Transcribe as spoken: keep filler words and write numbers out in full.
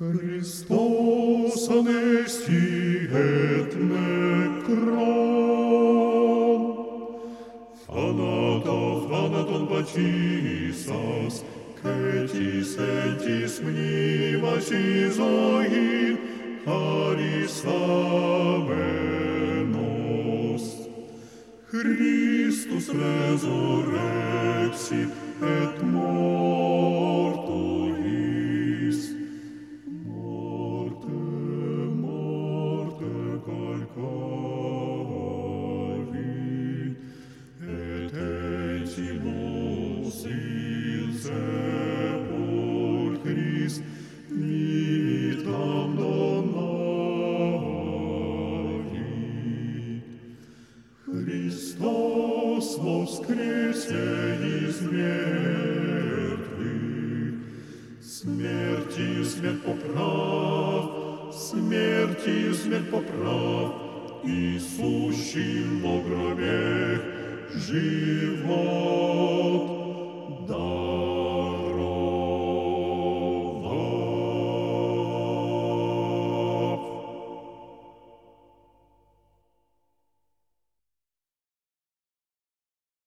Χριστός ανέστη εκ νεκρών, θάνατο θάνατον πατήσας, και της εν της μνήμας η ζωή χαρισάμενος. Χριστtus resurrexit et mortuis, morte, morte calcavit, et etimus in sepulchris vitam donavit. Христос воскресе из мертвых, смертью смерть поправ, смертью смерть поправ, и сущим во гробе живот